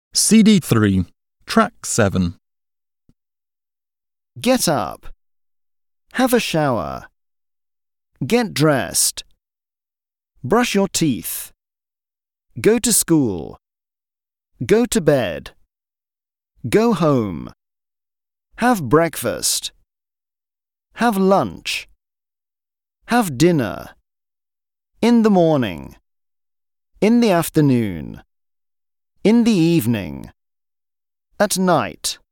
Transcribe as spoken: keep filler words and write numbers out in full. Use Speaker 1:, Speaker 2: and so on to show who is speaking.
Speaker 1: C D three, Track seven.
Speaker 2: Get up. Have a shower. Get dressed. Brush your teeth. Go to school. Go to bed. Go home. Have breakfast. Have lunch. Have dinner. In the morning. In the afternoon. In the evening. At night.